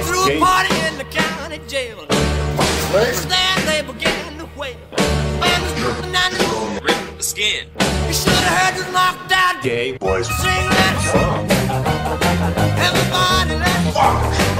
threw a party in the county jail. First there they began to wail. Man was dripping down the skin. You should have heard this knocked out Gay boys sing that song. Everybody let's walk.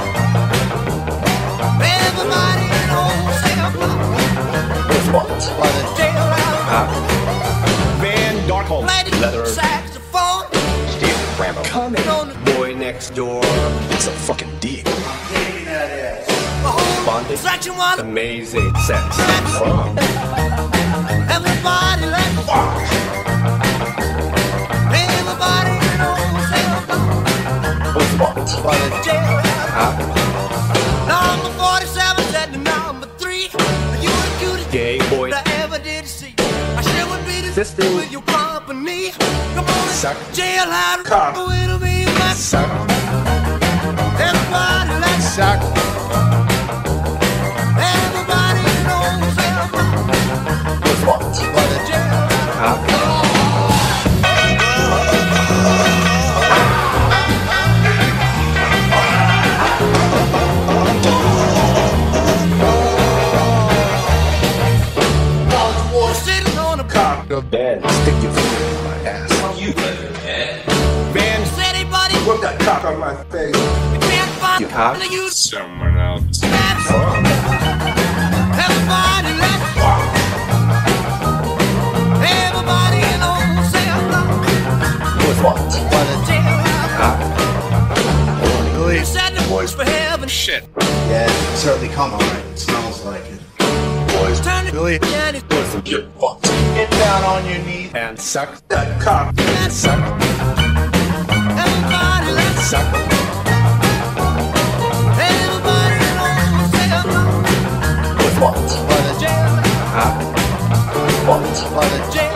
Everybody in old Santa Claus. Jailhouse. Van Darkholm, Played the leather, saxophone. Steve Rambo, coming, boy next door. It's a fucking deep. The whole Bondage. section was Amazing sex. From everybody let's walk. Everybody in old Santa Claus. Jailhouse. Number 47 said to number 3. You the cutest gay boy. I ever did see. I sure would be the Sister. with your company. Come on, Suck. Jailhouse. Cock. It'll be my Suck. everybody let's Suck. everybody knows sitting on a Cock of bed. Stick your finger in my ass. You better, man. Van, city buddy. whip that cock on my face. You can't find You cock. you Someone else. everybody let's walk. Everybody knows Really? you said the voice for heaven. Shit. Yeah, it certainly come alright. It smells like it. Boys, Turn it Billy, and it's listen, get fucked. Get down on your knees. And suck that cock. Suck, everybody let's suck. everybody knows With what? jail. Huh? What? Jail.